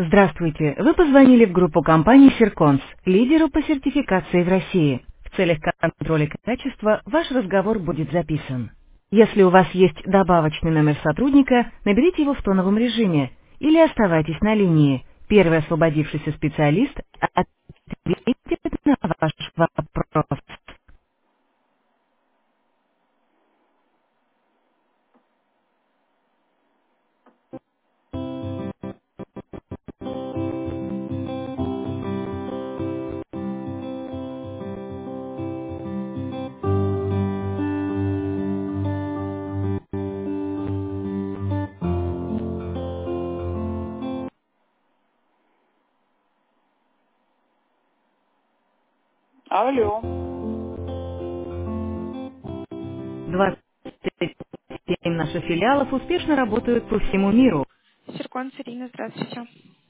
Здравствуйте. Вы позвонили в группу компании Сирконс, лидеру по сертификации в России. В целях контроля качества ваш разговор будет записан. Если у вас есть добавочный номер сотрудника, наберите его в тоновом режиме или оставайтесь на линии. Первый освободившийся специалист ответит на ваш вопрос. Алло. 27 наших филиалов успешно работают по всему миру. Сиркон, Ирина, здравствуйте.